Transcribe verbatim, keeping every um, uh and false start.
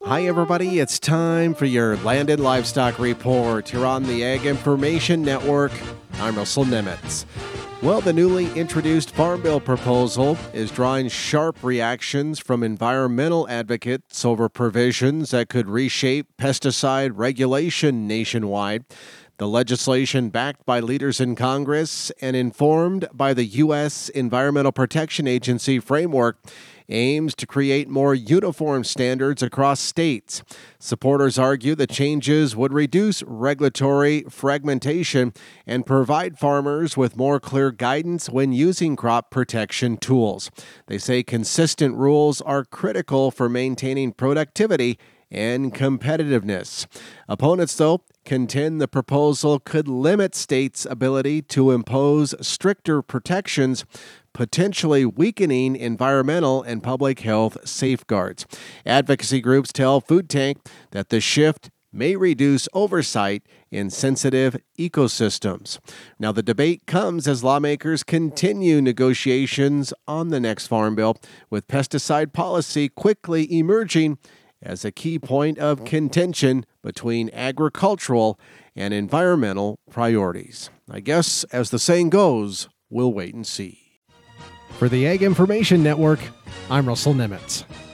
Hi, everybody. It's time for your Land and Livestock Report here on the Ag Information Network. I'm Russell Nemitz. Well, the newly introduced Farm Bill proposal is drawing sharp reactions from environmental advocates over provisions that could reshape pesticide regulation nationwide. The legislation, backed by leaders in Congress and informed by the U S Environmental Protection Agency framework, aims to create more uniform standards across states. Supporters argue the changes would reduce regulatory fragmentation and provide farmers with more clear guidance when using crop protection tools. They say consistent rules are critical for maintaining productivity and competitiveness. Opponents, though, contend the proposal could limit states' ability to impose stricter protections, potentially weakening environmental and public health safeguards. Advocacy groups tell Food Tank that the shift may reduce oversight in sensitive ecosystems. Now, the debate comes as lawmakers continue negotiations on the next Farm Bill, with pesticide policy quickly emerging as a key point of contention between agricultural and environmental priorities. I guess, as the saying goes, we'll wait and see. For the Ag Information Network, I'm Russell Nemitz.